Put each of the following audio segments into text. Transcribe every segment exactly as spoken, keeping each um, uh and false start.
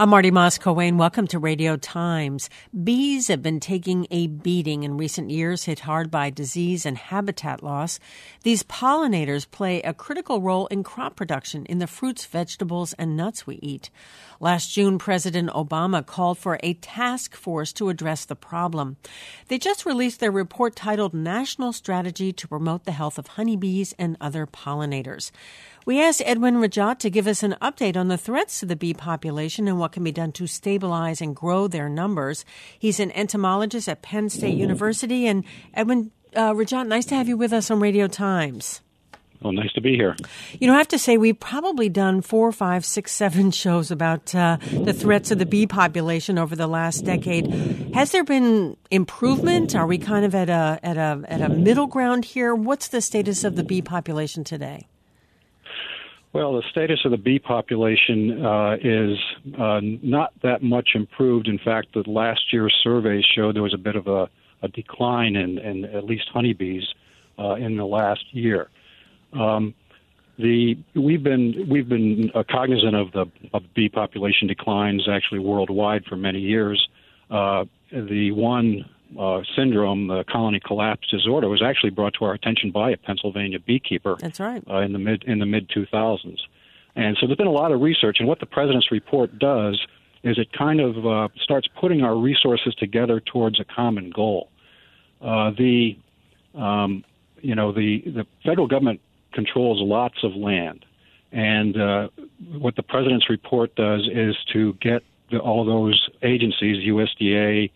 I'm Marty Moss-Coane. Welcome to Radio Times. Bees have been taking a beating in recent years, hit hard by disease and habitat loss. These pollinators play a critical role in crop production in the fruits, vegetables, and nuts we eat. Last June, President Obama called for a task force to address the problem. They just released their report titled National Strategy to Promote the Health of Honeybees and Other Pollinators. We asked Edwin Rajat to give us an update on the threats to the bee population and what can be done to stabilize and grow their numbers. He's an entomologist at Penn State University. And Edwin uh, Rajat, nice to have you with us on Radio Times. Well, nice to be here. You know, I have to say we've probably done four, five, six, seven shows about uh, the threats of the bee population over the last decade. Has there been improvement? Are we kind of at a at a at a middle ground here? What's the status of the bee population today? Well, the status of the bee population uh, is uh, not that much improved. In fact, the last year's surveys showed there was a bit of a, a decline in, in at least honeybees uh, in the last year. Um, the we've been we've been uh, cognizant of the of bee population declines actually worldwide for many years. Uh, the one uh, syndrome, the colony collapse disorder, was actually brought to our attention by a Pennsylvania beekeeper. That's right. Uh, in the mid in the mid two thousands, and so there's been a lot of research. And what the president's report does is it kind of uh, starts putting our resources together towards a common goal. Uh, the um, you know the the federal government controls lots of land. And uh, what the president's report does is to get the, all those agencies, U S D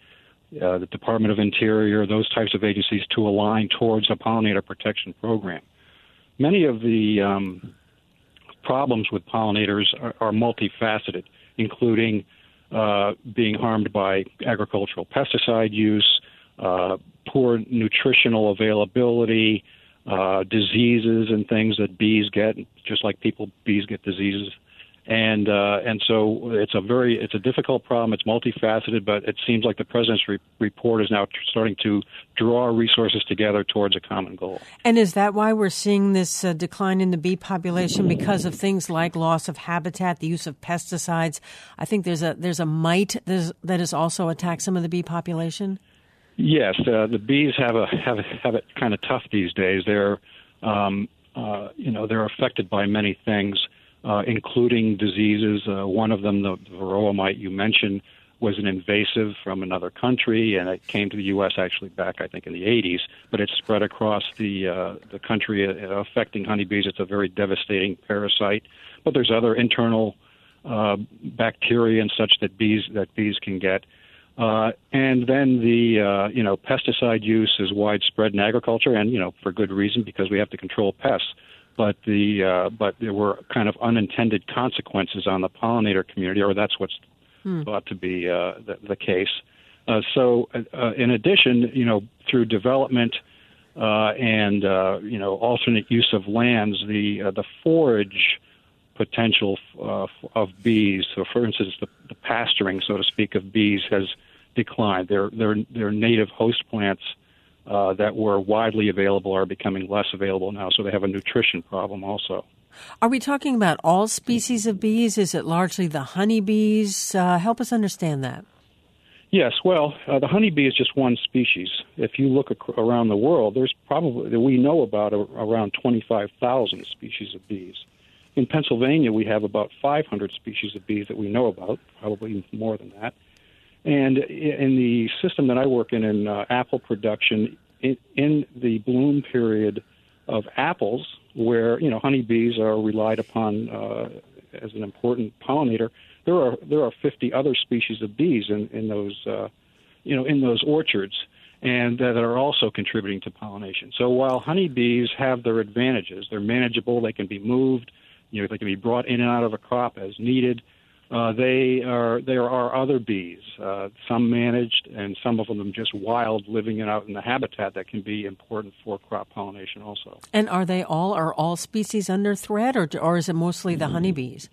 A, uh, the Department of Interior, those types of agencies, to align towards a pollinator protection program. Many of the um, problems with pollinators are, are multifaceted, including uh, being harmed by agricultural pesticide use, uh, poor nutritional availability, Uh, diseases and things that bees get, just like people, bees get diseases, and uh, and so it's a very it's a difficult problem. It's multifaceted, but it seems like the president's re- report is now t- starting to draw resources together towards a common goal. And is that why we're seeing this uh, decline in the bee population, because of things like loss of habitat, the use of pesticides? I think there's a there's a mite that has also attacked some of the bee population. Yes, uh, the bees have a have have it kind of tough these days. They're, um, uh, you know, they're affected by many things, uh, including diseases. Uh, one of them, the varroa mite you mentioned, was an invasive from another country, and it came to the U S actually back, I think, in the eighties. But it's spread across the uh, the country, uh, affecting honeybees. It's a very devastating parasite. But there's other internal uh, bacteria and such that bees that bees can get. Uh, and then the, uh, you know, pesticide use is widespread in agriculture, and, you know, for good reason, because we have to control pests. But the, uh, but there were kind of unintended consequences on the pollinator community, or that's what's hmm. thought to be uh, the, the case. Uh, so, uh, in addition, you know, through development uh, and, uh, you know, alternate use of lands, the uh, the forage potential uh, of bees. So, for instance, the, the pasturing, so to speak, of bees has declined. Their their their native host plants uh, that were widely available are becoming less available now. So they have a nutrition problem also. Are we talking about all species of bees? Is it largely the honeybees? Uh, help us understand that. Yes, well, uh, the honeybee is just one species. If you look ac- around the world, there's probably we know about a, around twenty-five thousand species of bees. In Pennsylvania, we have about five hundred species of bees that we know about, probably more than that. And in the system that I work in, in uh, apple production, in, in the bloom period of apples, where, you know, honeybees are relied upon uh, as an important pollinator, there are there are fifty other species of bees in, in those, uh, you know, in those orchards, and that are also contributing to pollination. So while honeybees have their advantages, they're manageable, they can be moved, you know, they can be brought in and out of a crop as needed. Uh, they are there are other bees, uh, some managed and some of them just wild, living out in the habitat that can be important for crop pollination also. And are they all are all species under threat, or or is it mostly the honeybees?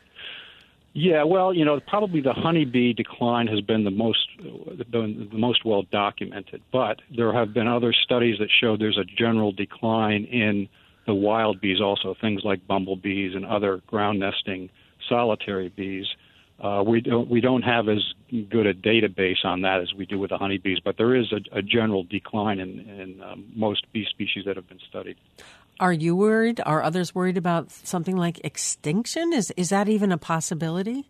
Yeah, well, you know, probably the honeybee decline has been the most the, the most well documented, but there have been other studies that show there's a general decline in the wild bees also, things like bumblebees and other ground nesting solitary bees. Uh, we don't we don't have as good a database on that as we do with the honeybees, but there is a, a general decline in, in um, most bee species that have been studied. Are you worried? Are others worried about something like extinction? Is is that even a possibility?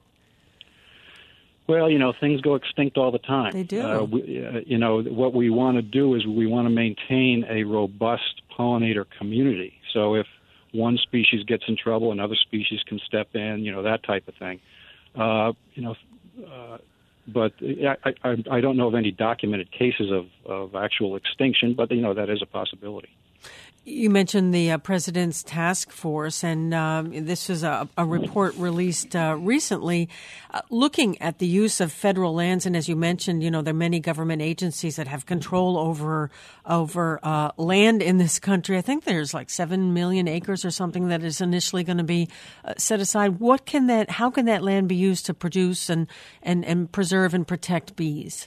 Well, you know, things go extinct all the time. They do. Uh, we, uh, you know, what we want to do is we want to maintain a robust pollinator community. So if one species gets in trouble, another species can step in, you know, that type of thing. Uh, you know, uh, but I, I, I don't know of any documented cases of, of actual extinction, but, you know, that is a possibility. You mentioned the uh, President's Task Force, and um, this is a, a report released uh, recently uh, looking at the use of federal lands. And as you mentioned, you know, there are many government agencies that have control over over uh, land in this country. I think there's like seven million acres or something that is initially going to be uh, set aside. What can that? How can that land be used to produce and and, and preserve and protect bees?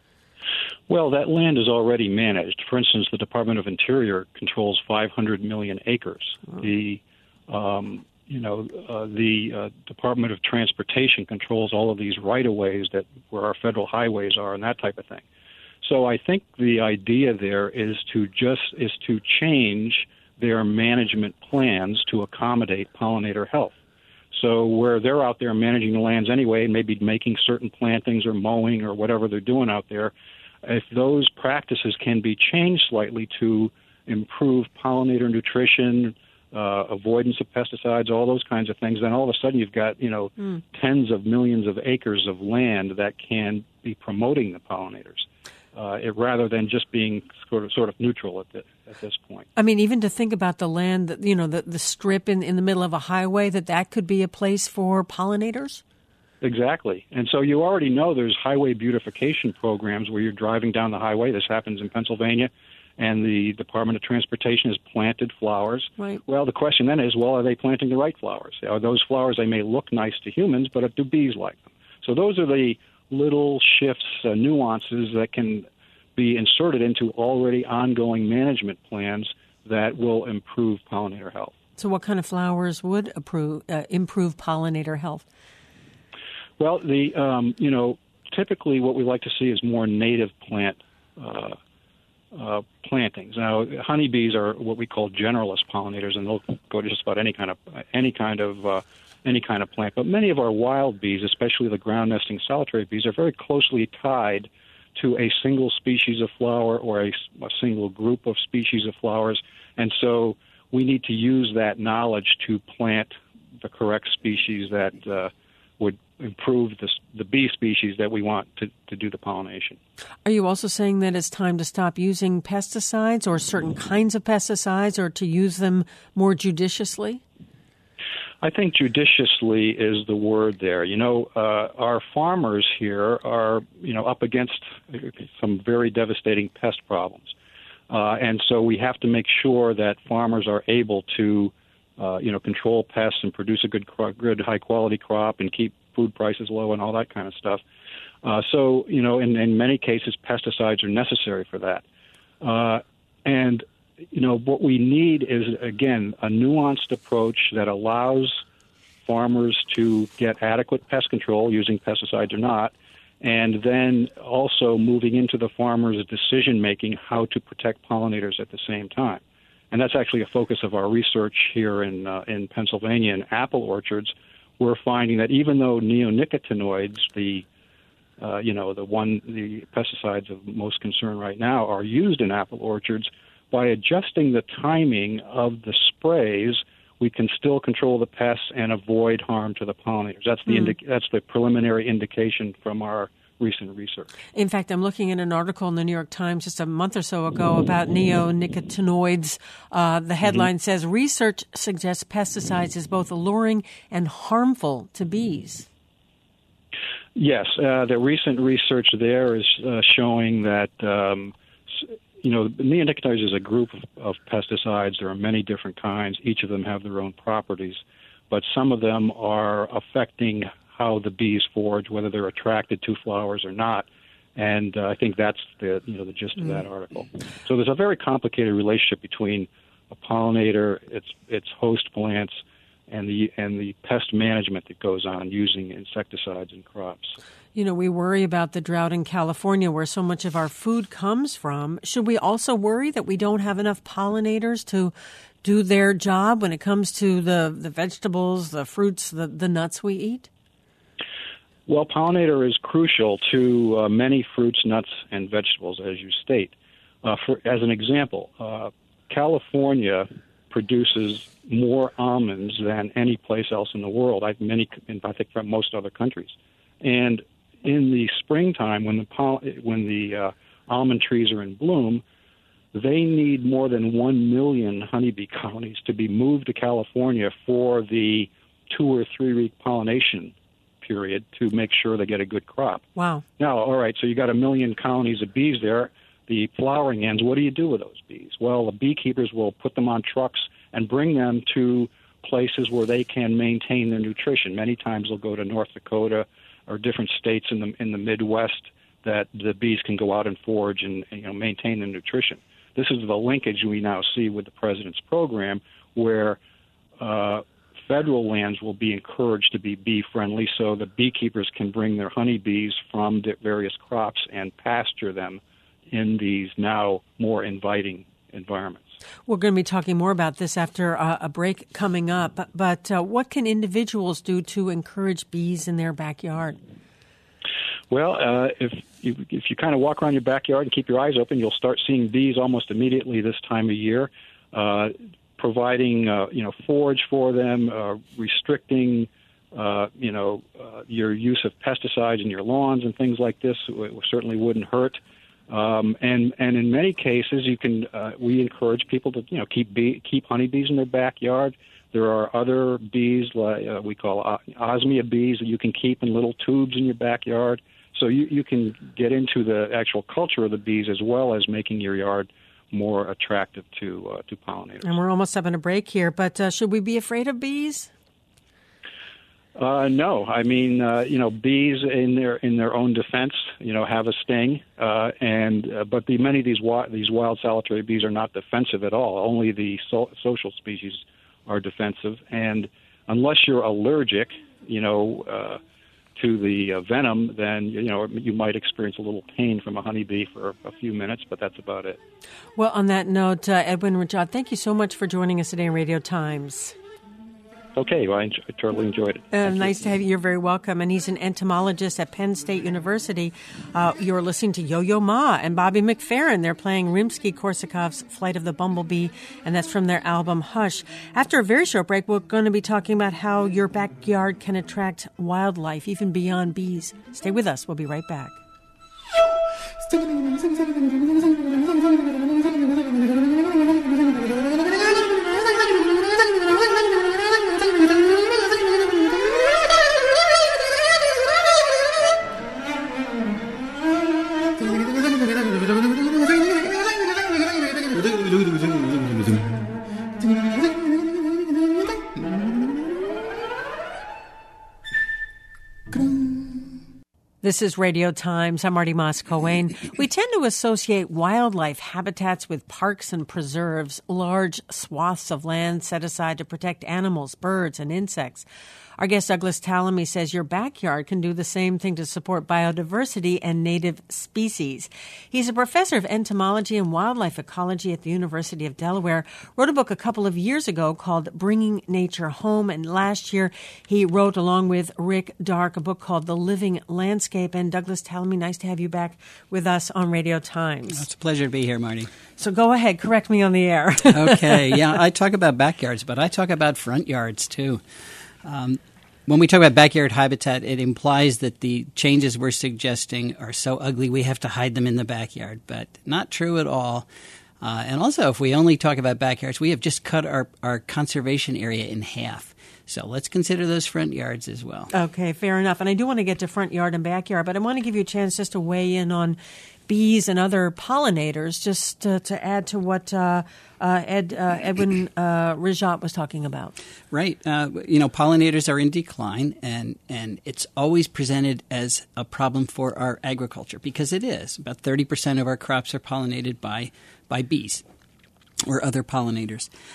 Well, that land is already managed. For instance, the Department of Interior controls five hundred million acres. Oh. The, um, you know, uh, the uh, Department of Transportation controls all of these right-of-ways that where our federal highways are and that type of thing. So I think the idea there is to just is to change their management plans to accommodate pollinator health. So where they're out there managing the lands anyway, and maybe making certain plantings or mowing or whatever they're doing out there, if those practices can be changed slightly to improve pollinator nutrition, uh, avoidance of pesticides, all those kinds of things, then all of a sudden you've got, you know, mm. tens of millions of acres of land that can be promoting the pollinators, uh, it, rather than just being sort of sort of neutral at, the, at this point. I mean, even to think about the land, that, you know, the, the strip in, in the middle of a highway, that that could be a place for pollinators? Exactly. And so you already know there's highway beautification programs where you're driving down the highway. This happens in Pennsylvania, and the Department of Transportation has planted flowers. Right. Well, the question then is, well, are they planting the right flowers? Are those flowers, they may look nice to humans, but do bees like them? So those are the little shifts, uh, nuances that can be inserted into already ongoing management plans that will improve pollinator health. So what kind of flowers would approve, uh, improve pollinator health? Well, the um, you know, typically what we like to see is more native plant uh, uh, plantings. Now, honeybees are what we call generalist pollinators, and they'll go to just about any kind of any kind of uh, any kind of plant. But many of our wild bees, especially the ground nesting solitary bees, are very closely tied to a single species of flower or a, a single group of species of flowers, and so we need to use that knowledge to plant the correct species that uh, would improve the, the bee species that we want to, to do the pollination. Are you also saying that it's time to stop using pesticides or certain kinds of pesticides, or to use them more judiciously? I think judiciously is the word there. You know, uh, our farmers here are, you know, up against some very devastating pest problems. Uh, and so we have to make sure that farmers are able to, uh, you know, control pests and produce a good, good high-quality crop and keep food prices low and all that kind of stuff. Uh, so, you know, in, in many cases, pesticides are necessary for that. Uh, and, you know, what we need is, again, a nuanced approach that allows farmers to get adequate pest control, using pesticides or not, and then also moving into the farmer's decision-making how to protect pollinators at the same time. And that's actually a focus of our research here in uh, in Pennsylvania in apple orchards. We're finding that even though neonicotinoids, the uh, you know the one the pesticides of most concern right now, are used in apple orchards, by adjusting the timing of the sprays, we can still control the pests and avoid harm to the pollinators. That's the mm. indi- that's the preliminary indication from our recent research. In fact, I'm looking at an article in the New York Times just a month or so ago about neonicotinoids. Uh, the headline mm-hmm. says, research suggests pesticides is both alluring and harmful to bees. Yes, uh, the recent research there is uh, showing that, um, you know, neonicotinoids is a group of, of pesticides. There are many different kinds. Each of them have their own properties, but some of them are affecting how the bees forage, whether they're attracted to flowers or not, and uh, I think that's the you know the gist of that article. So there's a very complicated relationship between a pollinator, its its host plants, and the and the pest management that goes on using insecticides in crops. You know, we worry about the drought in California where so much of our food comes from. Should we also worry that we don't have enough pollinators to do their job when it comes to the, the vegetables, the fruits, the, the nuts we eat? Well, pollinator is crucial to uh, many fruits, nuts, and vegetables, as you state. Uh, for, as an example, uh, California produces more almonds than any place else in the world. I, many, I think, from most other countries. And in the springtime, when the poll- when the uh, almond trees are in bloom, they need more than one million honeybee colonies to be moved to California for the two or three week pollination period to make sure they get a good crop. Wow. Now, all right, so you got a million colonies of bees there. The flowering ends, what do you do with those bees? Well, the beekeepers will put them on trucks and bring them to places where they can maintain their nutrition. Many times they'll go to North Dakota or different states in the in the Midwest that the bees can go out and forage and, you know, maintain their nutrition. This is the linkage we now see with the president's program, where uh, federal lands will be encouraged to be bee-friendly so the beekeepers can bring their honeybees from the various crops and pasture them in these now more inviting environments. We're going to be talking more about this after uh, a break coming up. But, but uh, what can individuals do to encourage bees in their backyard? Well, uh, if you, if you kind of walk around your backyard and keep your eyes open, you'll start seeing bees almost immediately this time of year. Uh, providing uh, you know forage for them, uh, restricting uh, you know uh, your use of pesticides in your lawns and things like this w- certainly wouldn't hurt. Um, and and in many cases, you can uh, we encourage people to you know keep bee, keep honeybees in their backyard. There are other bees like uh, we call osmia bees that you can keep in little tubes in your backyard. So you, you can get into the actual culture of the bees as well as making your yard more attractive to uh, to pollinators. And we're almost having a break here, but uh, should we be afraid of bees? Uh, no, I mean uh, you know bees in their in their own defense, you know, have a sting, uh, and uh, but the many of these wi- these wild solitary bees are not defensive at all. Only the so- social species are defensive, and unless you're allergic, you know. Uh, to the uh, venom, then you know you might experience a little pain from a honeybee for a few minutes, but that's about it. Well, on that note, uh, Edwin Rajad, thank you so much for joining us today on Radio Times. Okay, well, I, enjoy, I totally enjoyed it. Uh, nice you. to have you. You're very welcome. And he's an entomologist at Penn State University. Uh, you're listening to Yo-Yo Ma and Bobby McFerrin. They're playing Rimsky-Korsakov's Flight of the Bumblebee, and that's from their album Hush. After a very short break, we're going to be talking about how your backyard can attract wildlife, even beyond bees. Stay with us. We'll be right back. This is Radio Times. I'm Marty Moss-Coane. We tend to associate wildlife habitats with parks and preserves, large swaths of land set aside to protect animals, birds, and insects. Our guest Douglas Tallamy says your backyard can do the same thing to support biodiversity and native species. He's a professor of entomology and wildlife ecology at the University of Delaware, wrote a book a couple of years ago called Bringing Nature Home, and last year he wrote, along with Rick Dark, a book called The Living Landscape. And Douglas Tallamy, nice to have you back with us on Radio Times. It's a pleasure to be here, Marty. So go ahead, correct me on the air. Okay, yeah, I talk about backyards, but I talk about front yards too. Um, when we talk about backyard habitat, it implies that the changes we're suggesting are so ugly we have to hide them in the backyard, but not true at all. Uh, and also, if we only talk about backyards, we have just cut our, our conservation area in half. So let's consider those front yards as well. Okay, fair enough. And I do want to get to front yard and backyard, but I want to give you a chance just to weigh in on bees and other pollinators, just to, to add to what uh, uh, Ed uh, Edwin uh, Rajat was talking about. Right. Uh, you know, pollinators are in decline, and, and it's always presented as a problem for our agriculture, because it is. About thirty percent of our crops are pollinated by, by bees or other pollinators.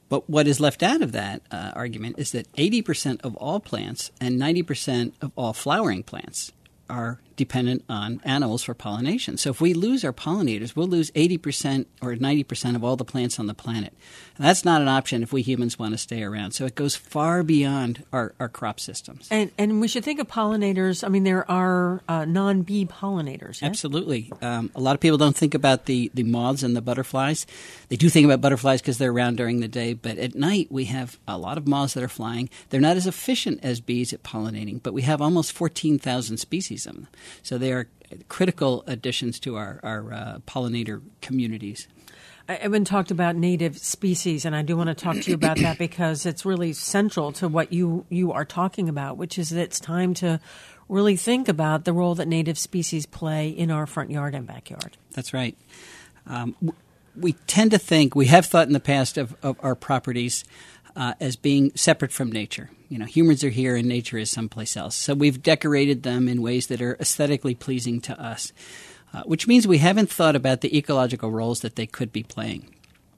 But what is left out of that uh, argument is that eighty percent of all plants and ninety percent of all flowering plants are dependent on animals for pollination. So if we lose our pollinators, we'll lose eighty percent or ninety percent of all the plants on the planet. And that's not an option if we humans want to stay around. So it goes far beyond our, our crop systems. And and we should think of pollinators. I mean, there are uh, non-bee pollinators. Yeah? Absolutely. Um, a lot of people don't think about the, the moths and the butterflies. They do think about butterflies because they're around during the day. But at night, we have a lot of moths that are flying. They're not as efficient as bees at pollinating, but we have almost fourteen thousand species of them. So they are critical additions to our, our uh, pollinator communities. Evan talked about native species, and I do want to talk to you about that because it's really central to what you, you are talking about, which is that it's time to really think about the role that native species play in our front yard and backyard. That's right. Um, we tend to think, we have thought in the past of, of our properties uh, as being separate from nature. You know, humans are here and nature is someplace else. So we've decorated them in ways that are aesthetically pleasing to us, uh, which means we haven't thought about the ecological roles that they could be playing.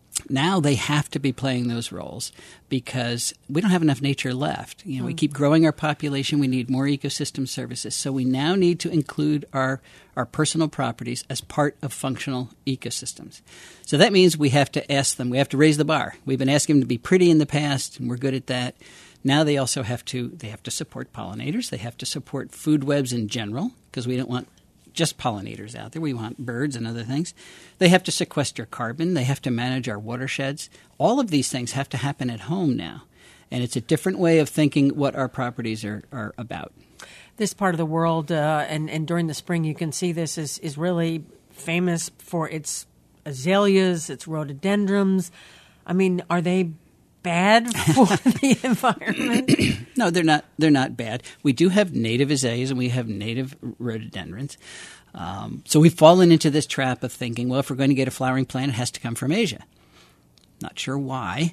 Now they have to be playing those roles because we don't have enough nature left. You know, mm. we keep growing our population. We need more ecosystem services. So we now need to include our, our personal properties as part of functional ecosystems. So that means we have to ask them. We have to raise the bar. We've been asking them to be pretty in the past, and we're good at that. Now they also have to they have to support pollinators. They have to support food webs in general because we don't want just pollinators out there. We want birds and other things. They have to sequester carbon. They have to manage our watersheds. All of these things have to happen at home now. And it's a different way of thinking what our properties are, are about. This part of the world, uh, and, and during the spring you can see this, is, is really famous for its azaleas, its rhododendrons. I mean, are they bad for the environment? No, they're not. They're not bad. We do have native azaleas and we have native rhododendrons. Um, so we've fallen into this trap of thinking, well, if we're going to get a flowering plant, it has to come from Asia. Not sure why.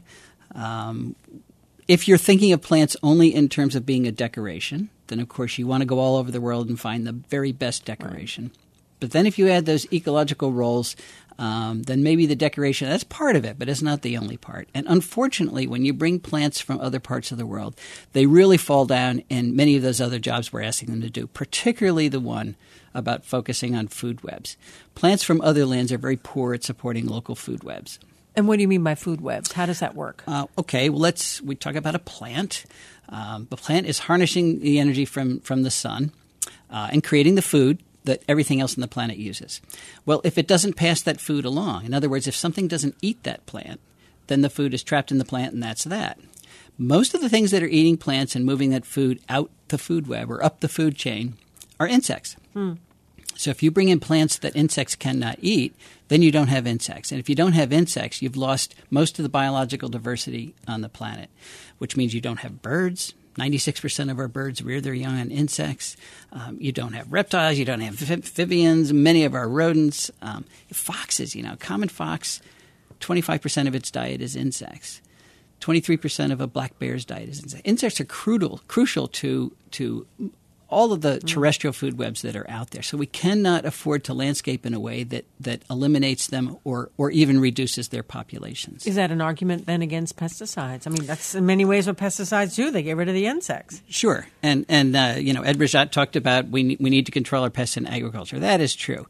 Um, if you're thinking of plants only in terms of being a decoration, then of course you want to go all over the world and find the very best decoration. Right. But then if you add those ecological roles, Um, then maybe the decoration, that's part of it, but it's not the only part. And unfortunately, when you bring plants from other parts of the world, they really fall down in many of those other jobs we're asking them to do, particularly the one about focusing on food webs. Plants from other lands are very poor at supporting local food webs. And what do you mean by food webs? How does that work? Uh, okay, well, let's we talk about a plant. Um, the plant is harnessing the energy from, from the sun uh, and creating the food that everything else on the planet uses. Well, if it doesn't pass that food along, in other words, if something doesn't eat that plant, then the food is trapped in the plant and that's that. Most of the things that are eating plants and moving that food out the food web or up the food chain are insects. Hmm. So if you bring in plants that insects cannot eat, then you don't have insects. And if you don't have insects, you've lost most of the biological diversity on the planet, which means you don't have birds. ninety-six percent of our birds rear their young on insects. Um, you don't have reptiles. You don't have amphibians. Many of our rodents. Um, foxes, you know, common fox, twenty-five percent of its diet is insects. twenty-three percent of a black bear's diet is insects. Insects are crucial, crucial to to all of the terrestrial food webs that are out there. So we cannot afford to landscape in a way that, that eliminates them or, or even reduces their populations. Is that an argument then against pesticides? I mean, that's in many ways what pesticides do. They get rid of the insects. Sure. And, and uh, you know, Ed Rajat talked about we, we need to control our pests in agriculture. That is true.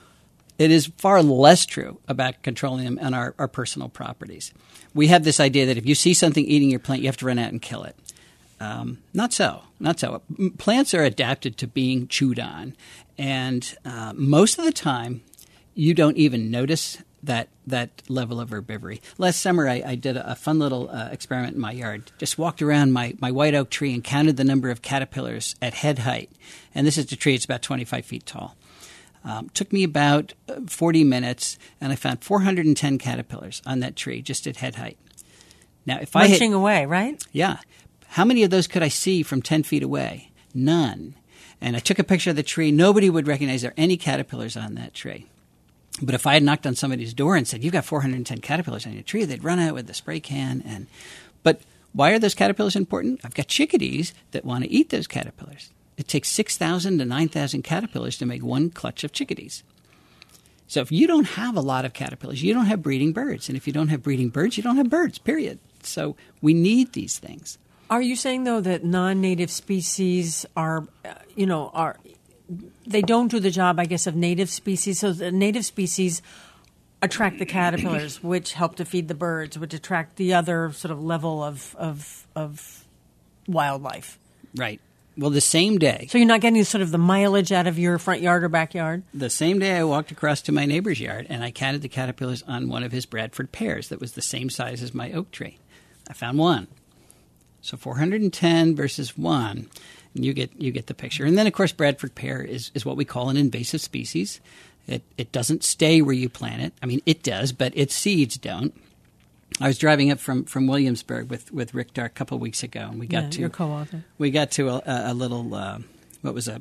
It is far less true about controlling them on our, our personal properties. We have this idea that if you see something eating your plant, you have to run out and kill it. Um, not so. Not so. Plants are adapted to being chewed on. And uh, most of the time, you don't even notice that that level of herbivory. Last summer, I, I did a, a fun little uh, experiment in my yard. Just walked around my, my white oak tree and counted the number of caterpillars at head height. And this is the tree. It's about twenty-five feet tall. Um, took me about forty minutes, and I found four hundred ten caterpillars on that tree just at head height. Now, if I Munching away, right? Yeah. How many of those could I see from ten feet away? None. And I took a picture of the tree. Nobody would recognize there are any caterpillars on that tree. But if I had knocked on somebody's door and said, you've got four hundred ten caterpillars on your tree, they'd run out with the spray can. And But why are those caterpillars important? I've got chickadees that want to eat those caterpillars. It takes six thousand to nine thousand caterpillars to make one clutch of chickadees. So if you don't have a lot of caterpillars, you don't have breeding birds. And if you don't have breeding birds, you don't have birds, period. So we need these things. Are you saying, though, that non-native species are, uh, you know, are they don't do the job, I guess, of native species? So the native species attract the caterpillars, which help to feed the birds, which attract the other sort of level of of, of wildlife. Right. Well, the same day. So you're not getting sort of the mileage out of your front yard or backyard? The same day I walked across to my neighbor's yard and I counted the caterpillars on one of his Bradford pears that was the same size as my oak tree. I found one. So four hundred ten versus one, and you get you get the picture. And then, of course, Bradford pear is, is what we call an invasive species. It it doesn't stay where you plant it. I mean, it does, but its seeds don't. I was driving up from, from Williamsburg with, with Rick Dark a couple of weeks ago, and we got yeah, to your co-author. We got to a, a little uh, what was a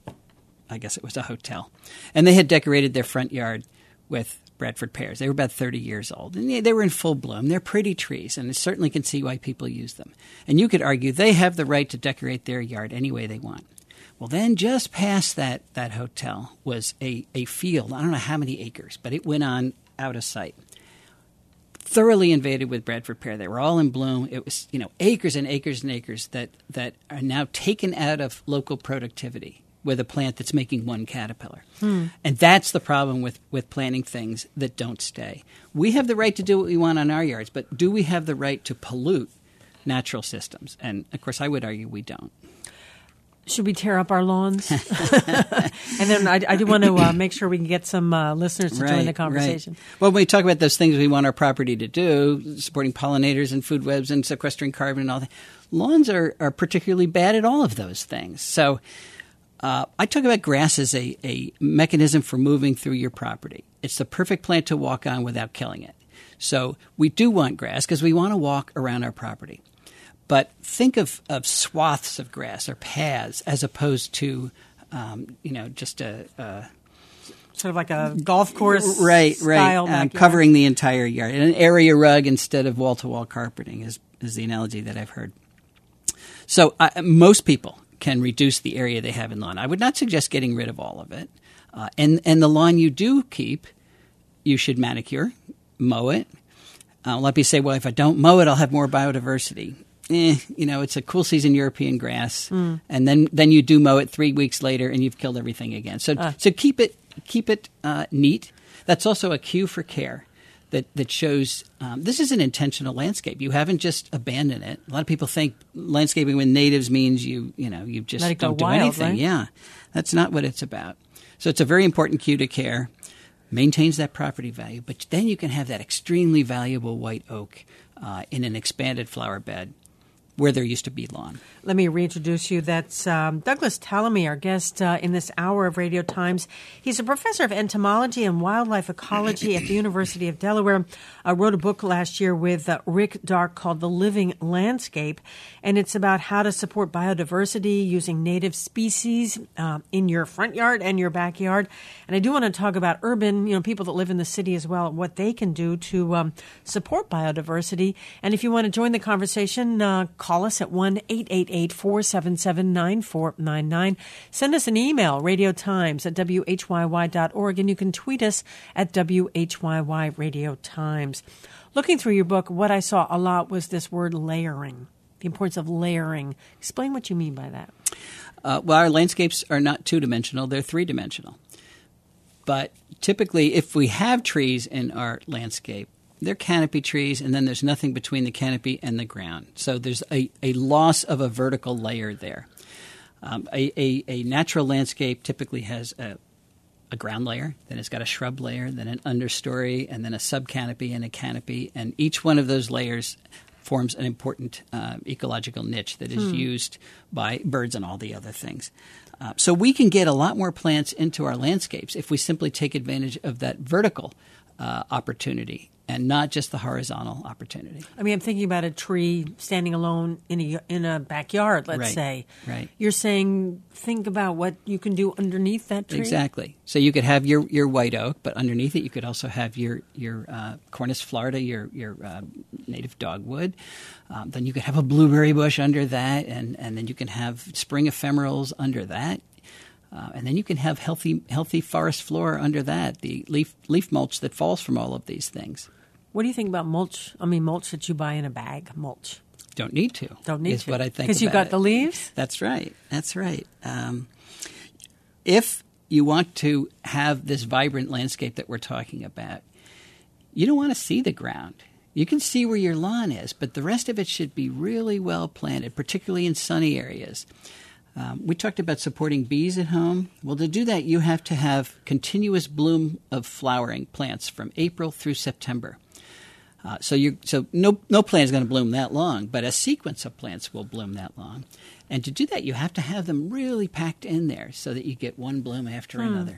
I guess it was a hotel, and they had decorated their front yard with Bradford pears. They were about thirty years old, and they, they were in full bloom. They're pretty trees, and I certainly can see why people use them. And you could argue they have the right to decorate their yard any way they want. Well, then just past that, that hotel was a, a field. I don't know how many acres, but it went on out of sight. Thoroughly invaded with Bradford pear. They were all in bloom. It was, you know, acres and acres and acres that, that are now taken out of local productivity with a plant that's making one caterpillar. Hmm. And that's the problem with, with planting things that don't stay. We have the right to do what we want on our yards, but do we have the right to pollute natural systems? And, of course, I would argue we don't. Should we tear up our lawns? And then I, I do want to uh, make sure we can get some uh, listeners to right, join the conversation. Right. Well, when we talk about those things we want our property to do, supporting pollinators and food webs and sequestering carbon and all that, lawns are, are particularly bad at all of those things. So uh, I talk about grass as a, a mechanism for moving through your property. It's the perfect plant to walk on without killing it. So we do want grass because we want to walk around our property. But think of, of swaths of grass or paths as opposed to, um, you know, just a, a sort of like a golf course, right, style right, um, covering the entire yard. And an area rug instead of wall-to-wall carpeting is is the analogy that I've heard. So uh, most people can reduce the area they have in lawn. I would not suggest getting rid of all of it. Uh, and and the lawn you do keep, you should manicure, mow it. Uh, let me say, well, if I don't mow it, I'll have more biodiversity. Eh, you know, it's a cool season European grass, mm. and then, then you do mow it three weeks later, and you've killed everything again. So uh. so keep it keep it uh, neat. That's also a cue for care that that shows um, this is an intentional landscape. You haven't just abandoned it. A lot of people think landscaping with natives means you you know you just don't do wild, anything. Right? Yeah, that's not what it's about. So it's a very important cue to care. Maintains that property value, but then you can have that extremely valuable white oak uh, in an expanded flower bed where there used to be lawn. Let me reintroduce you. That's um, Douglas Tallamy, our guest uh, in this hour of Radio Times. He's a professor of entomology and wildlife ecology at the University of Delaware. Uh, wrote a book last year with uh, Rick Dark called The Living Landscape, and it's about how to support biodiversity using native species uh, in your front yard and your backyard. And I do want to talk about urban, you know, people that live in the city as well, what they can do to um, support biodiversity. And if you want to join the conversation, uh, call us at one eight eight eight, four seven seven, nine four nine nine. Send us an email, radiotimes at w h y y dot org, and you can tweet us at W H Y Y Radio Times. Looking through your book, what I saw a lot was this word layering, the importance of layering. Explain what you mean by that. Uh, well, our landscapes are not two-dimensional, they're three-dimensional. But typically, if we have trees in our landscape, they're canopy trees, and then there's nothing between the canopy and the ground. So there's a, a loss of a vertical layer there. Um, a, a, a natural landscape typically has a, a ground layer, then it's got a shrub layer, then an understory, and then a subcanopy and a canopy. And each one of those layers forms an important uh, ecological niche that is hmm. used by birds and all the other things. Uh, so we can get a lot more plants into our landscapes if we simply take advantage of that vertical uh, opportunity and not just the horizontal opportunity. I mean, I'm thinking about a tree standing alone in a in a backyard, let's right, say. Right. You're saying think about what you can do underneath that tree? Exactly. So you could have your, your white oak, but underneath it you could also have your, your uh, Cornus florida, your, your uh, native dogwood. Um, then you could have a blueberry bush under that, and, and then you can have spring ephemerals under that. Uh, and then you can have healthy healthy forest floor under that, the leaf leaf mulch that falls from all of these things. What do you think about mulch? I mean, mulch that you buy in a bag, mulch. Don't need to. Don't need is to. what I think Because you got it. the leaves? That's right. That's right. Um, if you want to have this vibrant landscape that we're talking about, you don't want to see the ground. You can see where your lawn is, but the rest of it should be really well planted, particularly in sunny areas. Um, we talked about supporting bees at home. Well, to do that, you have to have continuous bloom of flowering plants from April through September. Uh, so you so no no plant is going to bloom that long, but a sequence of plants will bloom that long. And to do that, you have to have them really packed in there so that you get one bloom after Hmm. another.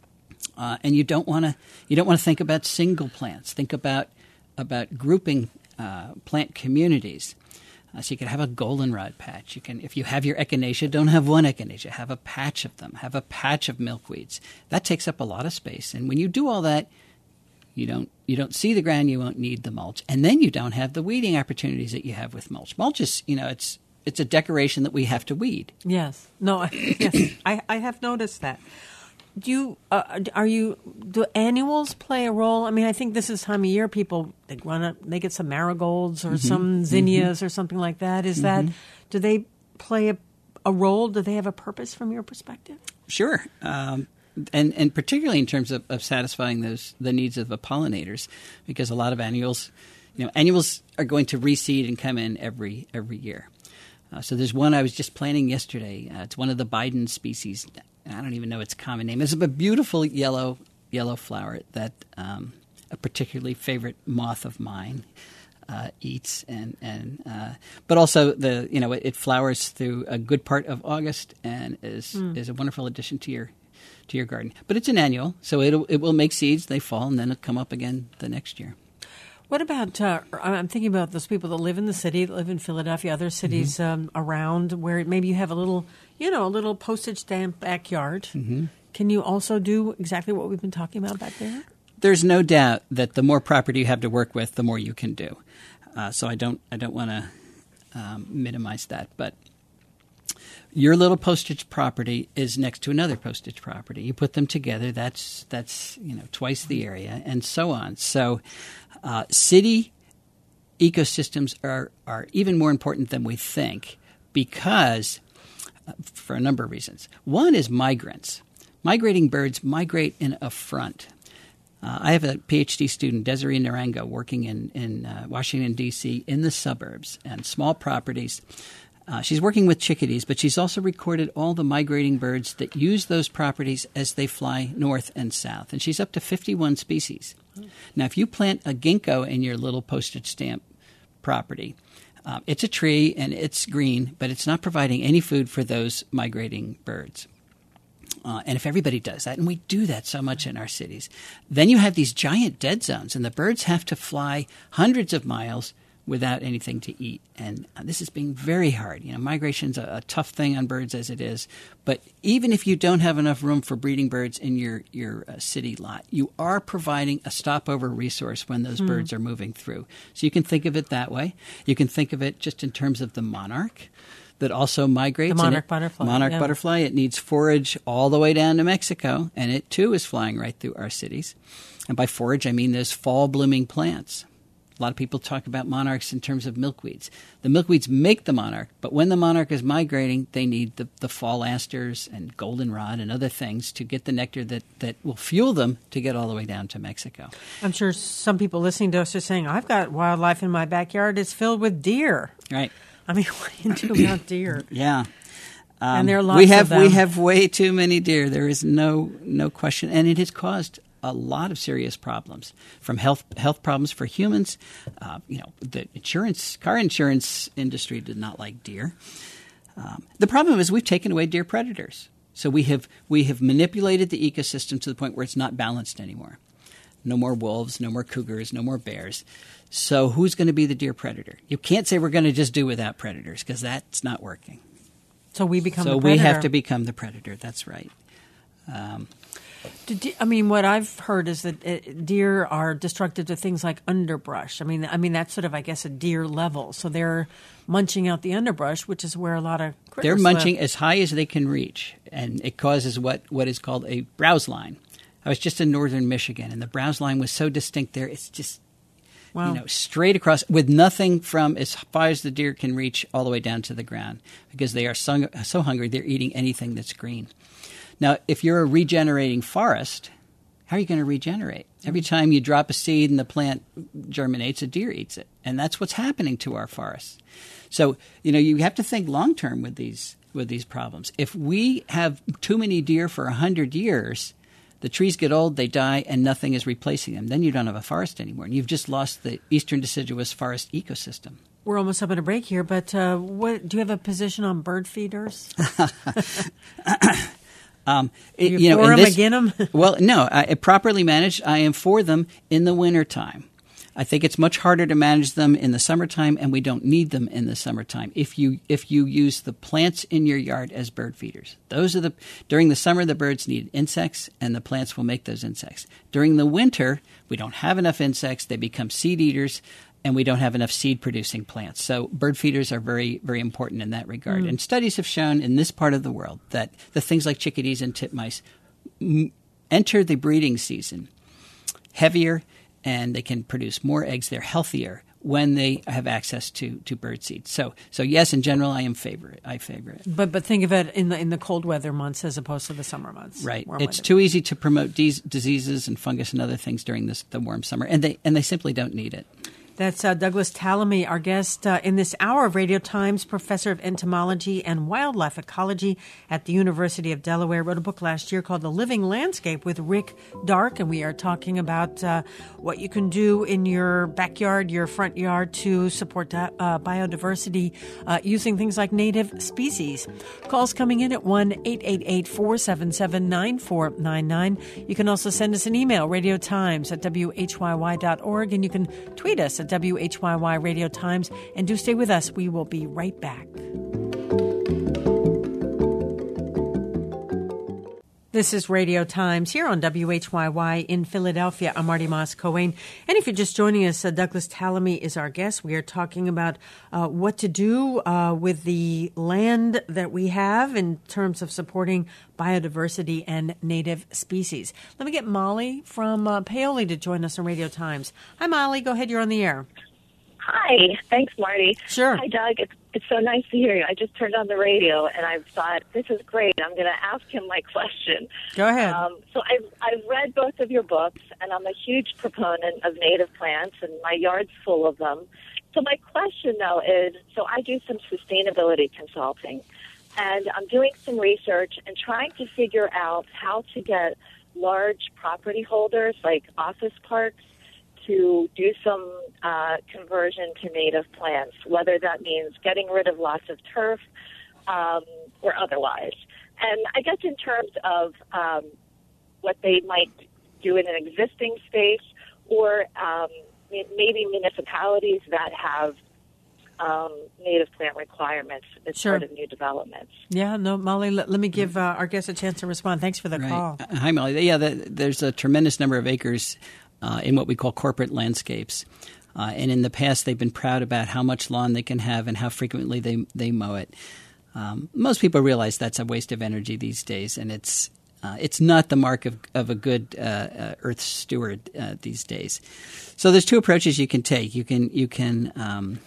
Uh, and you don't want to you don't want to think about single plants. Think about about grouping uh, plant communities. Uh, so you can have a goldenrod patch. You can, if you have your echinacea, don't have one echinacea. Have a patch of them. Have a patch of milkweeds. That takes up a lot of space. And when you do all that, you don't you don't see the ground. You won't need the mulch, and then you don't have the weeding opportunities that you have with mulch. Mulch is, you know, it's it's a decoration that we have to weed. Yes. No. I, yes. I, I have noticed that. Do you uh, are you do annuals play a role? I mean, I think this is time of year people they run up, they get some marigolds or mm-hmm. some zinnias mm-hmm. or something like that. Is mm-hmm. that do they play a, a role? Do they have a purpose from your perspective? Sure. Um, And and particularly in terms of, of satisfying those the needs of the pollinators, because a lot of annuals, you know, annuals are going to reseed and come in every every year. Uh, so there's one I was just planting yesterday. Uh, it's one of the Biden species. I don't even know its common name. It's a beautiful yellow yellow flower that um, a particularly favorite moth of mine uh, eats, and and uh, but also the you know it, it flowers through a good part of August and is mm. is a wonderful addition to your. to your garden. But it's an annual, so it it will make seeds, they fall, and then it'll come up again the next year. What about, uh, I'm thinking about those people that live in the city, that live in Philadelphia, other cities mm-hmm. um, around where maybe you have a little, you know, a little postage stamp backyard. Mm-hmm. Can you also do exactly what we've been talking about back there? There's no doubt that the more property you have to work with, the more you can do. Uh, so I don't I don't want to um, minimize that, but your little postage property is next to another postage property. You put them together, that's that's you know twice the area, and so on. So uh, city ecosystems are, are even more important than we think because uh, for a number of reasons. One is migrants. Migrating birds migrate in a front. Uh, I have a PhD student, Desiree Narango, working in, in uh, Washington, D C, in the suburbs and small properties. Uh, she's working with chickadees, but she's also recorded all the migrating birds that use those properties as they fly north and south. And she's up to fifty-one species. Now, if you plant a ginkgo in your little postage stamp property, uh, it's a tree and it's green, but it's not providing any food for those migrating birds. Uh, and if everybody does that, and we do that so much in our cities, then you have these giant dead zones, and the birds have to fly hundreds of miles without anything to eat. And this is being very hard. You know, migration's a, a tough thing on birds as it is. But even if you don't have enough room for breeding birds in your, your uh, city lot, you are providing a stopover resource when those mm. birds are moving through. So you can think of it that way. You can think of it just in terms of the monarch that also migrates. The monarch it, butterfly. Monarch yeah. butterfly. It needs forage all the way down to Mexico, and it too is flying right through our cities. And by forage, I mean those fall-blooming plants. A lot of people talk about monarchs in terms of milkweeds. The milkweeds make the monarch, but when the monarch is migrating, they need the, the fall asters and goldenrod and other things to get the nectar that, that will fuel them to get all the way down to Mexico. I'm sure some people listening to us are saying, I've got wildlife in my backyard. It's filled with deer. Right. I mean, what do you do about deer? Yeah. Um, and there are lots we have, of them. We have way too many deer. There is no no question. And it has caused a lot of serious problems, from health health problems for humans. Uh, you know, the insurance car insurance industry did not like deer. Um, the problem is we've taken away deer predators, so we have we have manipulated the ecosystem to the point where it's not balanced anymore. No more wolves, no more cougars, no more bears. So who's going to be the deer predator? You can't say we're going to just do without predators because that's not working. So we become so the predator. So we have to become the predator. That's right. Um, Did, I mean, what I've heard is that uh, deer are destructive to things like underbrush. I mean, I mean that's sort of, I guess, a deer level. So they're munching out the underbrush, which is where a lot of critters They're munching live. as high as they can reach, and it causes what, what is called a browse line. I was just in northern Michigan, and the browse line was so distinct there, it's just Wow. You know, straight across with nothing from as far as the deer can reach all the way down to the ground because they are so, so hungry they're eating anything that's green. Now, if you're a regenerating forest, how are you going to regenerate? Every time you drop a seed and the plant germinates, a deer eats it. And that's what's happening to our forests. So, you know, you have to think long term with these with these problems. If we have too many deer for one hundred years, the trees get old, they die, and nothing is replacing them. Then you don't have a forest anymore. And you've just lost the eastern deciduous forest ecosystem. We're almost up on a break here, but uh, what do you have a position on bird feeders? Um, it, you, you know, for them, this, again them? Well, no. I, properly managed, I am for them in the wintertime. I think it's much harder to manage them in the summertime, and we don't need them in the summertime. If you if you use the plants in your yard as bird feeders, those are the during the summer the birds need insects, and the plants will make those insects. During the winter, we don't have enough insects; they become seed eaters. And we don't have enough seed-producing plants. So bird feeders are very, very important in that regard. Mm. And studies have shown in this part of the world that the things like chickadees and titmice m- enter the breeding season heavier, and they can produce more eggs. They're healthier when they have access to, to bird seed. So, so yes, in general, I am favor it. I favor it. But but think of it in the in the cold weather months as opposed to the summer months. Right. It's weather. Too easy to promote de- diseases and fungus and other things during this, the warm summer, and they and they simply don't need it. That's uh, Douglas Tallamy, our guest uh, in this hour of Radio Times, professor of entomology and wildlife ecology at the University of Delaware. Wrote a book last year called The Living Landscape with Rick Dark, and we are talking about uh, what you can do in your backyard, your front yard to support uh, biodiversity uh, using things like native species. Calls coming in at one eight eight eight, four seven seven, nine four nine nine. You can also send us an email, radiotimes at w h y y dot org, and you can tweet us at W H Y Y Radio Times. And do stay with us. We will be right back. This is Radio Times here on W H Y Y in Philadelphia. I'm Marty Moss-Coane. And if you're just joining us, uh, Douglas Tallamy is our guest. We are talking about uh, what to do uh, with the land that we have in terms of supporting biodiversity and native species. Let me get Molly from uh, Paoli to join us on Radio Times. Hi, Molly. Go ahead. You're on the air. Hi. Thanks, Marty. Sure. Hi, Doug. It's, it's so nice to hear you. I just turned on the radio, and I thought, this is great. I'm going to ask him my question. Go ahead. Um, so I've, I've read both of your books, and I'm a huge proponent of native plants, and my yard's full of them. So my question, though, is, so I do some sustainability consulting, and I'm doing some research and trying to figure out how to get large property holders, like office parks, to do some uh, conversion to native plants, whether that means getting rid of lots of turf um, or otherwise. And I guess in terms of um, what they might do in an existing space, or um, maybe municipalities that have um, native plant requirements as sure. part of new developments. Yeah, no, Molly, let, let me give uh, our guest a chance to respond. Thanks for the right. call. Uh, hi, Molly. Yeah, the, there's a tremendous number of acres Uh, in what we call corporate landscapes. Uh, and in the past, they've been proud about how much lawn they can have and how frequently they, they mow it. Um, most people realize that's a waste of energy these days, and it's uh, it's not the mark of, of a good uh, uh, earth steward uh, these days. So there's two approaches you can take. You can you can um,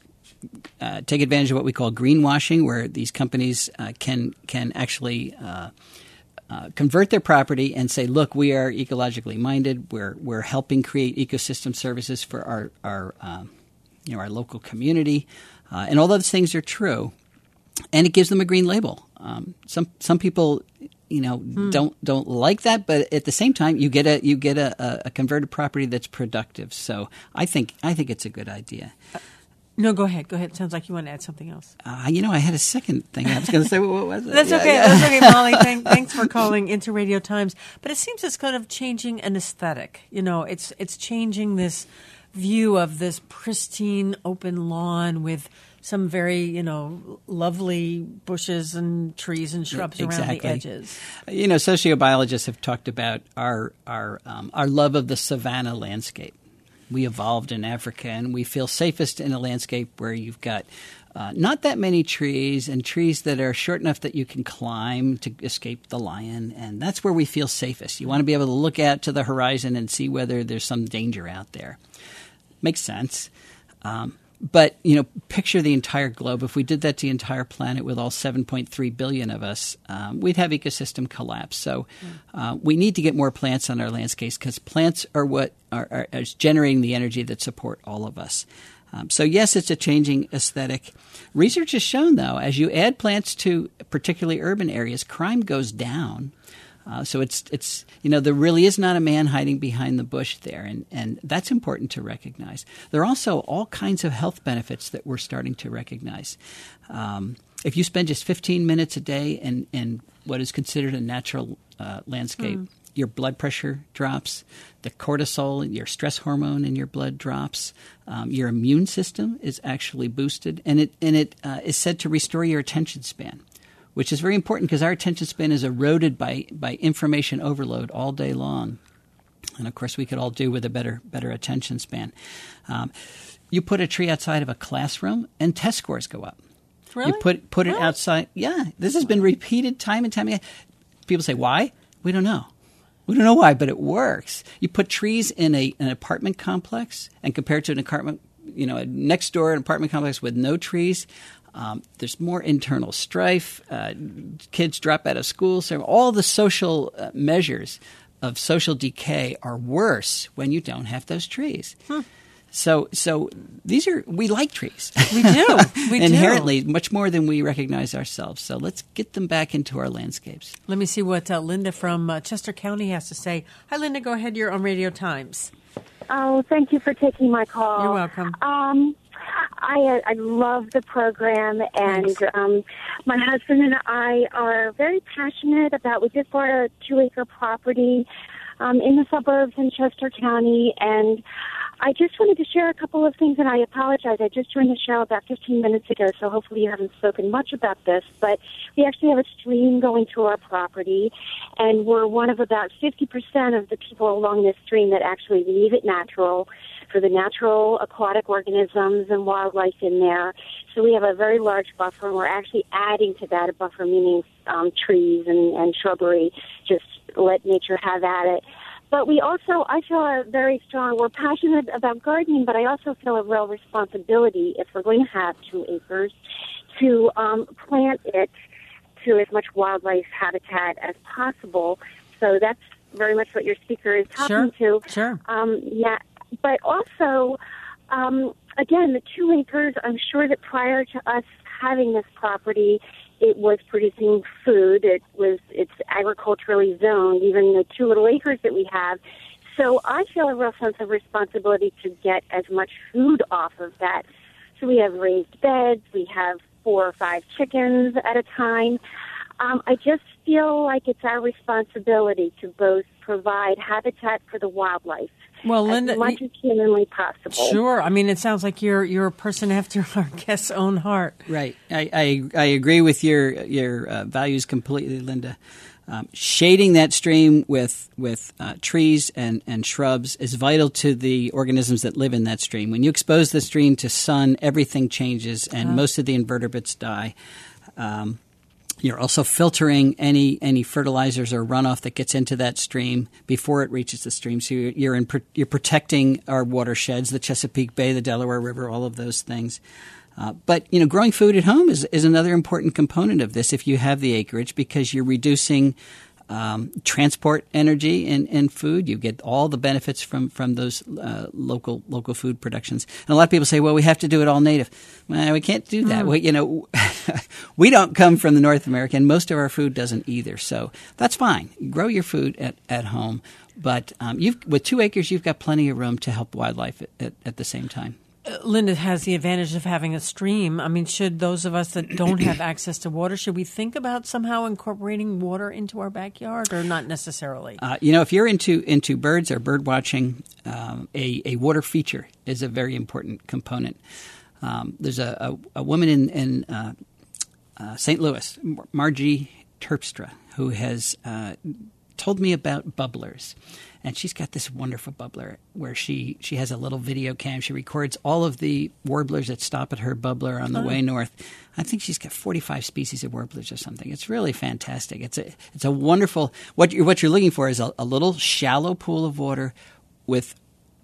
uh, take advantage of what we call greenwashing, where these companies uh, can can actually uh, Uh, convert their property and say, look, we are ecologically minded. We're we're helping create ecosystem services for our our um, you know our local community, uh, and all those things are true. And it gives them a green label. Um, some some people, you know, hmm. don't don't like that, but at the same time, you get a you get a, a converted property that's productive. So I think I think it's a good idea. Uh, No, go ahead. Go ahead. It sounds like you want to add something else. Uh, you know, I had a second thing I was going to say. What was it? That's yeah, okay. Yeah. That's okay, Molly. Thank, thanks for calling into Radio Times. But it seems it's kind of changing an aesthetic. You know, it's it's changing this view of this pristine open lawn with some very, you know, lovely bushes and trees and shrubs exactly. around the edges. You know, sociobiologists have talked about our our um, our love of the savanna landscape. We evolved in Africa, and we feel safest in a landscape where you've got uh, not that many trees and trees that are short enough that you can climb to escape the lion, and that's where we feel safest. You want to be able to look out to the horizon and see whether there's some danger out there. Makes sense. Um, but, you know, picture the entire globe. If we did that to the entire planet with all seven point three billion of us, um, we'd have ecosystem collapse. So uh, we need to get more plants on our landscapes because plants are what are, are, are generating the energy that support all of us. Um, so, yes, it's a changing aesthetic. Research has shown, though, as you add plants to particularly urban areas, crime goes down. Uh, so it's, it's you know, there really is not a man hiding behind the bush there, and, and that's important to recognize. There are also all kinds of health benefits that we're starting to recognize. Um, if you spend just fifteen minutes a day in, in what is considered a natural uh, landscape, mm. your blood pressure drops, the cortisol, your stress hormone in your blood drops, um, your immune system is actually boosted, and it, and it uh, is said to restore your attention span, which is very important because our attention span is eroded by, by information overload all day long. And, of course, we could all do with a better better attention span. Um, you put a tree outside of a classroom, and test scores go up. Really? You put put really? it outside. Yeah, this has been repeated time and time again. People say, why? We don't know. We don't know why, but it works. You put trees in a an apartment complex and compare it to an apartment, you know, a next door an apartment complex with no trees. Um, there's more internal strife. Uh, kids drop out of school. So all the social uh, measures of social decay are worse when you don't have those trees. Hmm. So, so these are we like trees. We do. We inherently do. much more than we recognize ourselves. So let's get them back into our landscapes. Let me see what uh, Linda from uh, Chester County has to say. Hi, Linda. Go ahead. You're on Radio Times. Oh, thank you for taking my call. You're welcome. Um, I I love the program, and um, my husband and I are very passionate about. We just bought a two-acre property um, in the suburbs in Chester County, and I just wanted to share a couple of things, and I apologize. I just joined the show about fifteen minutes ago, so hopefully you haven't spoken much about this. But we actually have a stream going through our property, and we're one of about fifty percent of the people along this stream that actually leave it natural for the natural aquatic organisms and wildlife in there. So we have a very large buffer, and we're actually adding to that a buffer, meaning um, trees and, and shrubbery. Just let nature have at it. But we also, I feel a very strong, we're passionate about gardening, but I also feel a real responsibility, if we're going to have two acres, to um, plant it to as much wildlife habitat as possible. So that's very much what your speaker is talking sure. to. Sure. Um, yeah. But also, um, again, the two acres, I'm sure that prior to us having this property, it was producing food. It was, it's agriculturally zoned, even the two little acres that we have. So I feel a real sense of responsibility to get as much food off of that. So we have raised beds. We have four or five chickens at a time. Um, I just feel like it's our responsibility to both provide habitat for the wildlife. Well, Linda, as much as humanly possible. Sure. I mean, it sounds like you're you're a person after our guest's own heart. Right. I I, I agree with your your uh, values completely, Linda. Um, shading that stream with with uh, trees and, and shrubs is vital to the organisms that live in that stream. When you expose the stream to sun, everything changes, and uh. most of the invertebrates die. Um, You're also filtering any any fertilizers or runoff that gets into that stream before it reaches the stream. So you're you're, in, you're protecting our watersheds, the Chesapeake Bay, the Delaware River, all of those things. Uh, but you know, growing food at home is is another important component of this. If you have the acreage, because you're reducing um, transport energy and, and food, you get all the benefits from from those uh, local local food productions. And a lot of people say, well, we have to do it all native. Well, we can't do that. Mm. We, you know, we don't come from the North America, and most of our food doesn't either. So that's fine. Grow your food at, at home. But um, you've, with two acres, you've got plenty of room to help wildlife at, at, at the same time. Uh, Linda has the advantage of having a stream. I mean, should those of us that don't have access to water, should we think about somehow incorporating water into our backyard, or not necessarily? Uh, you know, if you're into into birds or bird watching, um, a, a water feature is a very important component. Um, there's a, a, a woman in, in uh, uh, Saint Louis, Margie Terpstra, who has uh, told me about bubblers. And she's got this wonderful bubbler where she, she has a little video cam. She records all of the warblers that stop at her bubbler on the oh. way north. I think she's got forty-five species of warblers or something. It's really fantastic. It's a it's a wonderful – what you're, what you're looking for is a, a little shallow pool of water with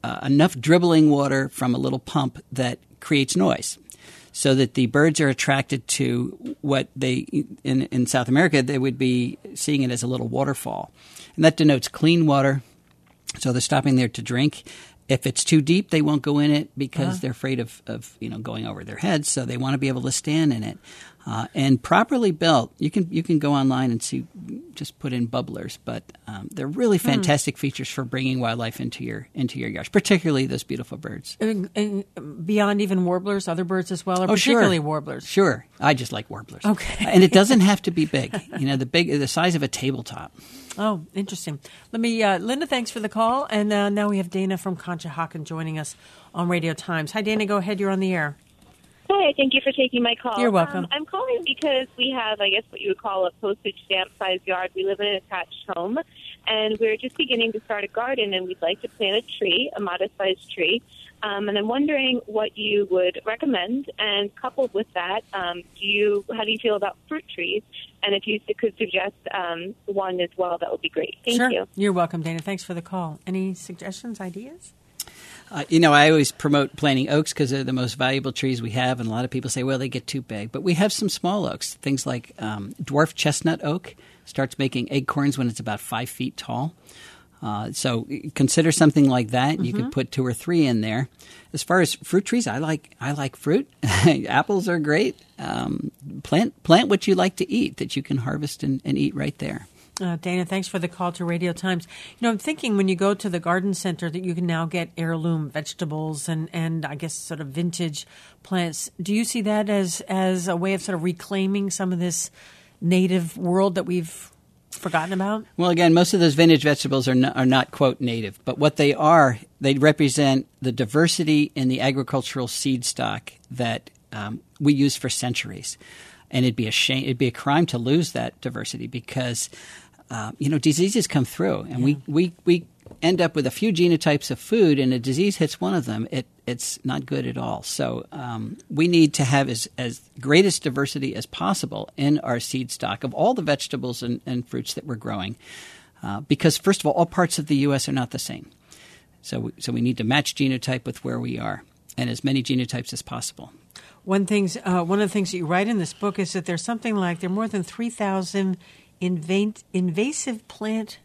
uh, enough dribbling water from a little pump that creates noise, so that the birds are attracted to what they, in, in South America, they would be seeing it as a little waterfall. And that denotes clean water, so they're stopping there to drink. If it's too deep, they won't go in it because uh-huh. they're afraid of, of you know going over their heads, so they want to be able to stand in it. Uh, and properly built, you can you can go online and see, just put in bubblers, but um, they're really fantastic hmm. features for bringing wildlife into your into your yards, particularly those beautiful birds. And, and beyond even warblers, other birds as well, or oh, particularly sure. warblers? Sure. I just like warblers. Okay. And it doesn't have to be big. You know, the big the size of a tabletop. Oh, interesting. Let me, uh, Linda, thanks for the call. And uh, now we have Dana from Conshohocken joining us on Radio Times. Hi, Dana. Go ahead. You're on the air. Hi, thank you for taking my call. You're welcome. Um, I'm calling because we have, I guess, what you would call a postage stamp-sized yard. We live in an attached home, and we're just beginning to start a garden, and we'd like to plant a tree, a modest-sized tree. Um, and I'm wondering what you would recommend. And coupled with that, um, do you how do you feel about fruit trees? And if you could suggest um, one as well, that would be great. Thank sure. you. You're welcome, Dana. Thanks for the call. Any suggestions, ideas? Uh, you know, I always promote planting oaks because they're the most valuable trees we have, and a lot of people say, well, they get too big. But we have some small oaks, things like um, dwarf chestnut oak starts making acorns when it's about five feet tall. Uh, so consider something like that. Mm-hmm. You could put two or three in there. As far as fruit trees, I like I like fruit. Apples are great. Um, plant plant what you like to eat that you can harvest and, and eat right there. Uh, Dana, thanks for the call to Radio Times. You know, I'm thinking when you go to the garden center that you can now get heirloom vegetables and, and I guess sort of vintage plants. Do you see that as, as a way of sort of reclaiming some of this native world that we've forgotten about? Well, again, most of those vintage vegetables are not, are not, quote, native. But what they are, they represent the diversity in the agricultural seed stock that um, we use for centuries. And it'd be a shame, it'd be a crime to lose that diversity because Uh, you know, diseases come through, and yeah. we, we, we end up with a few genotypes of food, and a disease hits one of them, it, it's not good at all. So um, we need to have as, as greatest diversity as possible in our seed stock of all the vegetables and, and fruits that we're growing uh, because, first of all, all parts of the U S are not the same. So we, so we need to match genotype with where we are and as many genotypes as possible. One, things, uh, one of the things that you write in this book is that there's something like there are more than three thousand Inv- invasive plant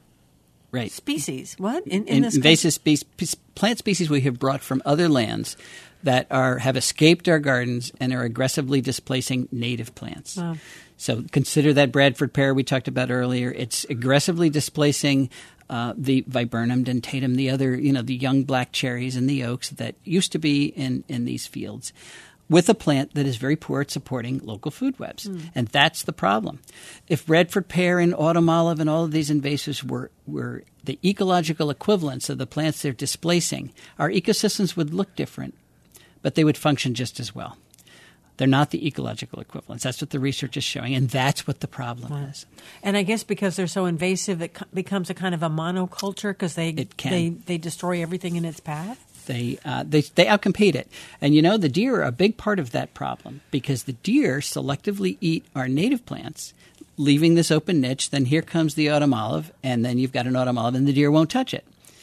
right. species. What? In, in, in this invasive spe- plant species we have brought from other lands that are have escaped our gardens and are aggressively displacing native plants. Wow. So consider that Bradford pear we talked about earlier. It's aggressively displacing uh, the viburnum dentatum, the other, you know, the young black cherries and the oaks that used to be in, in these fields, with a plant that is very poor at supporting local food webs. Mm. And that's the problem. If Bradford pear and autumn olive and all of these invasives were, were the ecological equivalents of the plants they're displacing, our ecosystems would look different, but they would function just as well. They're not the ecological equivalents. That's what the research is showing, and that's what the problem wow. is. And I guess because they're so invasive, it becomes a kind of a monoculture because they, they, they destroy everything in its path? They, uh, they they outcompete it. And, you know, the deer are a big part of that problem because the deer selectively eat our native plants, leaving this open niche. Then here comes the autumn olive, and then you've got an autumn olive, and the deer won't touch it.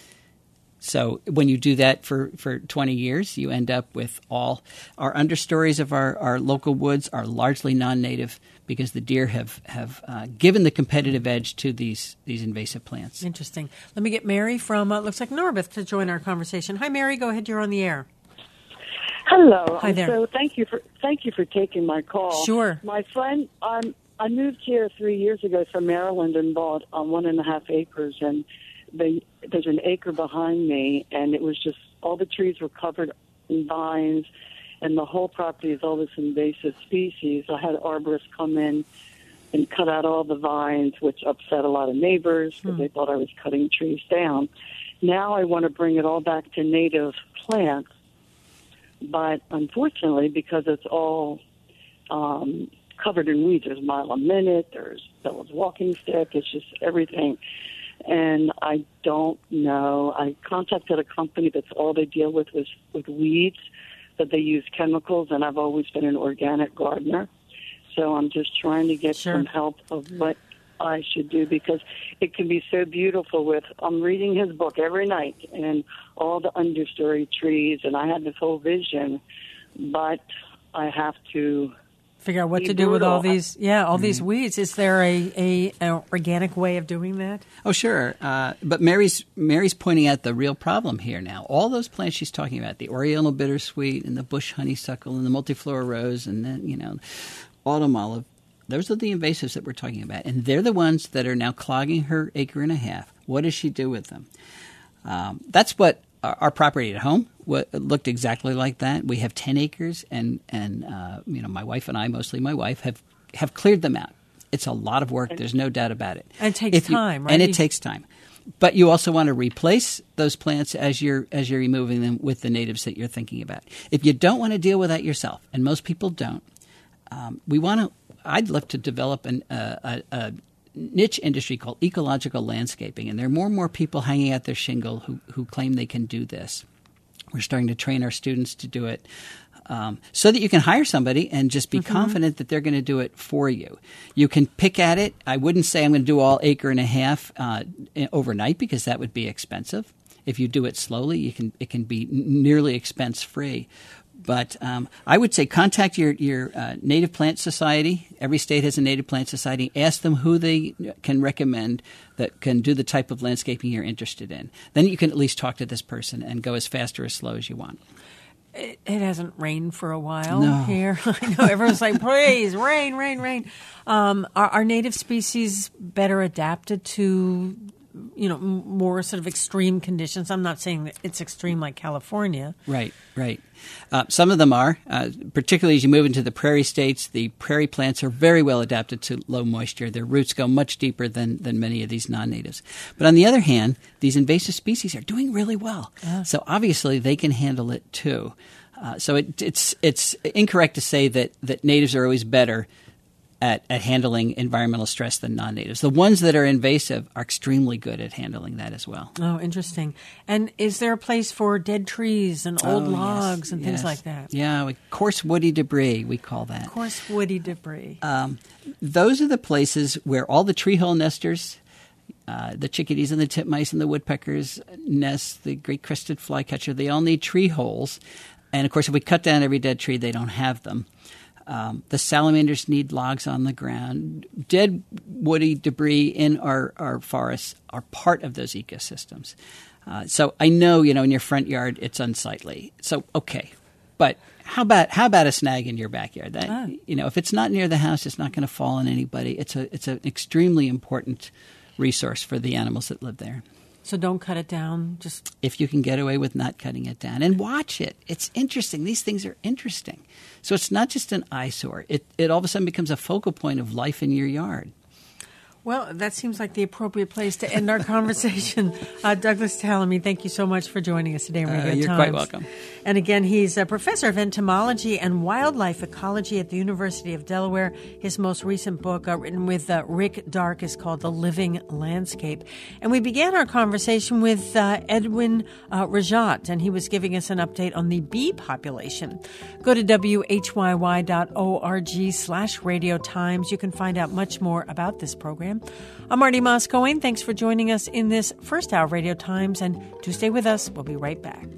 So when you do that for, for twenty years, you end up with all our understories of our, our local woods are largely non-native because the deer have, have uh, given the competitive edge to these, these invasive plants. Interesting. Let me get Mary from, uh, looks like Norbith, to join our conversation. Hi, Mary. Go ahead. You're on the air. Hello. Hi there. So thank you for thank you for taking my call. Sure. My friend, um, I moved here three years ago from Maryland and bought um, one and a half acres, and they, there's an acre behind me, and it was just all the trees were covered in vines, and the whole property is all this invasive species. I had arborists come in and cut out all the vines, which upset a lot of neighbors because hmm. they thought I was cutting trees down. Now I want to bring it all back to native plants, but unfortunately, because it's all um, covered in weeds, there's mile a minute, there's Bella's walking stick, it's just everything. And I don't know. I contacted a company that's all they deal with is with weeds, that they use chemicals, and I've always been an organic gardener. So I'm just trying to get sure. some help of what I should do, because it can be so beautiful. With I'm reading his book every night, and all the understory trees, and I have this whole vision, but I have to figure out what be to do with all brutal. these, yeah, all Mm-hmm. these weeds. Is there a, a, a organic way of doing that? Oh, sure. Uh, but Mary's Mary's pointing out the real problem here now. All those plants she's talking about, the Oriental bittersweet and the bush honeysuckle and the multiflora rose and then, you know, autumn olive, those are the invasives that we're talking about. And they're the ones that are now clogging her acre and a half. What does she do with them? Um, that's what our, our property at home what, looked exactly like that. We have ten acres, and, and uh, you know, my wife and I, mostly my wife, have, have cleared them out. It's a lot of work. There's no doubt about it. And it takes If you- time, right? And it You- takes time. But you also want to replace those plants as you're as you're removing them with the natives that you're thinking about. If you don't want to deal with that yourself, and most people don't, um, we want to. I'd love to develop an, uh, a, a niche industry called ecological landscaping, and there are more and more people hanging out their shingle who who claim they can do this. We're starting to train our students to do it. Um, so that you can hire somebody and just be mm-hmm. confident that they're going to do it for you. You can pick at it. I wouldn't say I'm going to do all acre and a half uh, overnight, because that would be expensive. If you do it slowly, you can it can be nearly expense free. But um, I would say contact your your uh, native plant society. Every state has a native plant society. Ask them who they can recommend that can do the type of landscaping you're interested in. Then you can at least talk to this person and go as fast or as slow as you want. It, it hasn't rained for a while No. here. I know everyone's like, please, rain, rain, rain. Um, are, are native species better adapted to, you know, m- more sort of extreme conditions? I'm not saying that it's extreme like California. Right, right. Uh, some of them are, uh, particularly as you move into the prairie states. The prairie plants are very well adapted to low moisture. Their roots go much deeper than, than many of these non-natives. But on the other hand, these invasive species are doing really well. Yeah. So obviously they can handle it too. Uh, so it, it's it's incorrect to say that, that natives are always better at, at handling environmental stress than non-natives. The ones that are invasive are extremely good at handling that as well. Oh, interesting. And is there a place for dead trees and old Oh, yes, logs and things yes. like that? Yeah, we, coarse woody debris, we call that. Coarse woody debris. Um, those are the places where all the tree hole nesters, uh, the chickadees and the titmice and the woodpeckers nest, the great crested flycatcher, they all need tree holes. And, of course, if we cut down every dead tree, they don't have them. Um, the salamanders need logs on the ground. Dead woody debris in our, our forests are part of those ecosystems. Uh, so I know, you know, in your front yard it's unsightly. So, okay. But how about how about a snag in your backyard? That Ah. you know, if it's not near the house, it's not going to fall on anybody. It's a it's an extremely important resource for the animals that live there. So don't cut it down. Just If you can get away with not cutting it down. And watch it. It's interesting. These things are interesting. So it's not just an eyesore. It, it all of a sudden becomes a focal point of life in your yard. Well, that seems like the appropriate place to end our conversation. Uh, Douglas Tallamy, thank you so much for joining us today on Radio Uh, you're Times. quite welcome. And again, he's a professor of entomology and wildlife ecology at the University of Delaware. His most recent book, uh, written with uh, Rick Dark, is called The Living Landscape. And we began our conversation with uh, Edwin uh, Rajat, and he was giving us an update on the bee population. Go to W H Y Y dot org slash Radio Times. You can find out much more about this program. I'm Marty Moscoe. Thanks for joining us in this first hour of Radio Times, and do stay with us. We'll be right back.